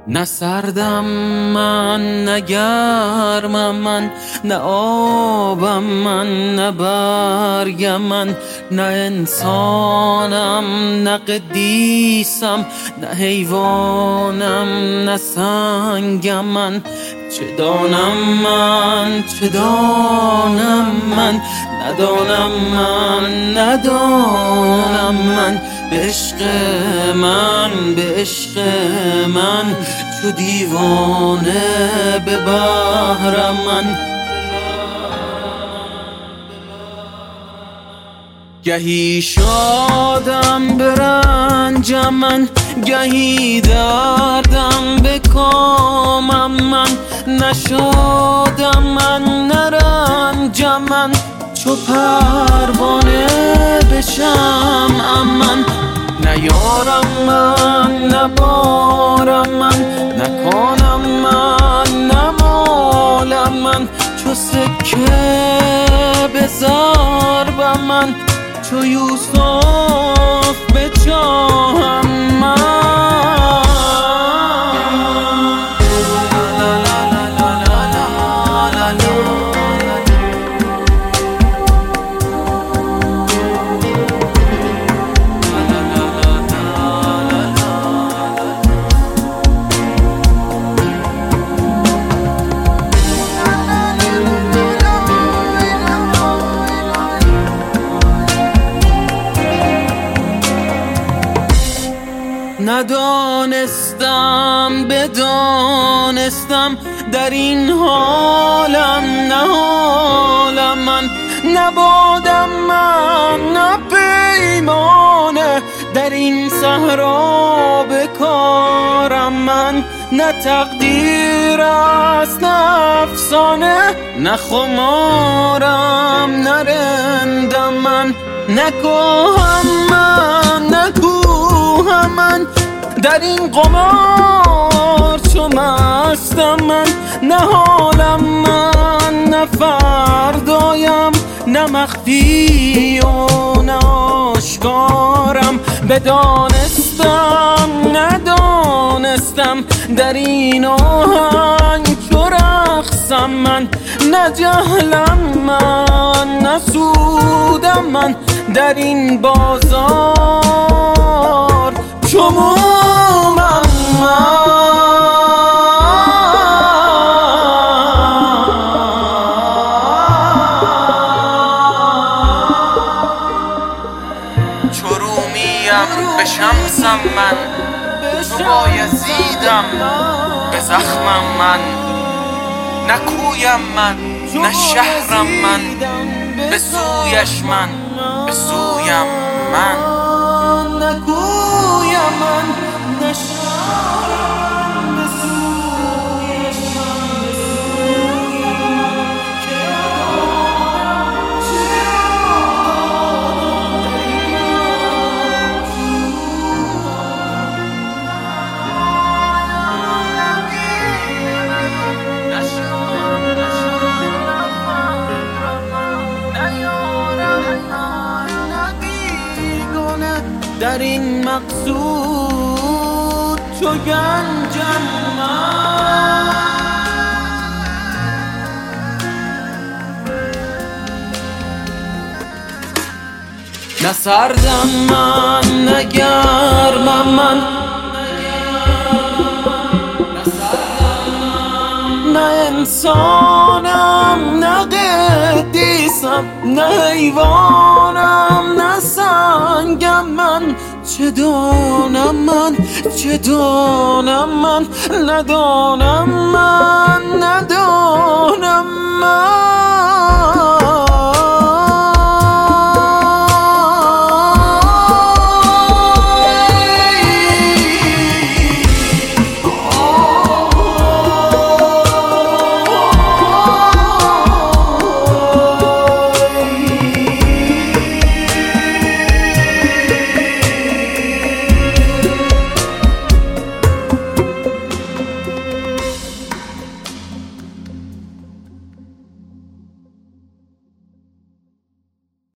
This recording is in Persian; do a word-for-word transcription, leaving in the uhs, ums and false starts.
نه سردم من، نه گرمم من، نه آبم من، نه برگم من، نه انسانم، نه قدیسم، نه حیوانم، نه سنگم من. چه دانم من، چه دانم من، ندانم من، ندانم من. به عشق من، به عشق من، چو دیوانه به بحرم من. گهی شادم به رنجم من، گهی دردم به کامم من. نشادم من، نرنجم من، چو پروانه بشم من. نیارم من، نبارم من، نکانم من، نمالم من. چو سکه به ضربم من، چو یوسف به چاهم من. ندانستم بدانستم در این حالم، نه حالم من. نبادم من، نه پیمانه در این صحرا به کارم من. نه تقدیر است، نه افسانه، نه خمارم، نه رندم من. نه کوهم من، نه کوهم من، در این قمار چو مستم من. نه حالم من، نه فردایم، نه مخفی و نه آشکارم. بدانستم، ندانستم در این آهنگ چو رقصم من. نه جهلم من، نه سودم من، در این بازار چو مومم من. چو رومیم به شمسم من، چو بایزیدم به زخمم من. نه کویم من، نه شهرم من، به سویش من، به سویم من. نه کویم من، نه شهرم، به سویش من، به سویم که دارم چه در این مقصود چو گنجم من. نه سردم من، نه گرمم من، نه انسانم، نه قدیسم، نه حیوانم، نه سنگم من. چه دانم من، چه دانم من، ندانم من، ندانم من.